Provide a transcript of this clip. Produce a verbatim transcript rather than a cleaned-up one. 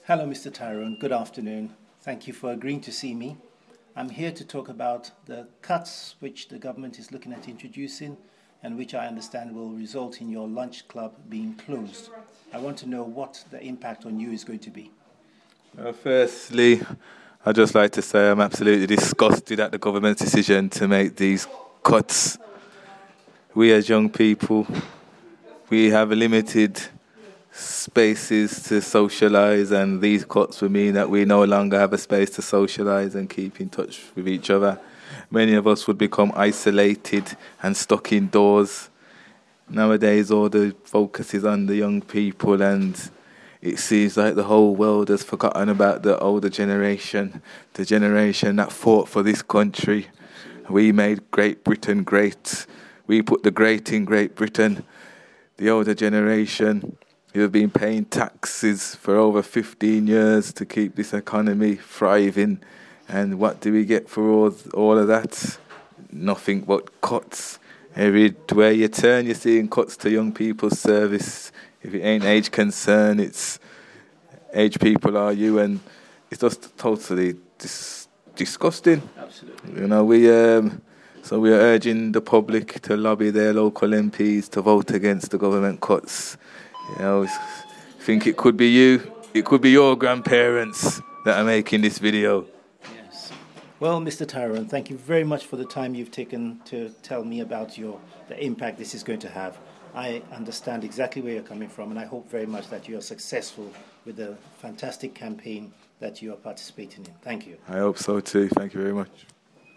Hello, Mister Tyrone. Good afternoon. Thank you for agreeing to see me. I'm here to talk about the cuts which the government is looking at introducing and which I understand will result in your lunch club being closed. I want to know what the impact on you is going to be. Well, firstly, I'd just like to say I'm absolutely disgusted at the government's decision to make these cuts. We as young people, we have limited spaces to socialise, and these cuts will mean that we no longer have a space to socialise and keep in touch with each other. Many of us would become isolated and stuck indoors. Nowadays all the focus is on the young people, and it seems like the whole world has forgotten about the older generation, the generation that fought for this country. We made Great Britain great. We put the great in Great Britain. The older generation, who have been paying taxes for over fifteen years to keep this economy thriving. And what do we get for all, all of that? Nothing but cuts. Everywhere you turn, you're seeing cuts to young people's service. If it ain't age concern, it's age people are you, and it's just totally dis- disgusting. Absolutely. You know, we um, so we are urging the public to lobby their local M Ps to vote against the government cuts. You know, I think it could be you, it could be your grandparents that are making this video. Yes. Well, Mister Tyrone, thank you very much for the time you've taken to tell me about your the impact this is going to have. I understand exactly where you're coming from, and I hope very much that you are successful with the fantastic campaign that you are participating in. Thank you. I hope so too. Thank you very much.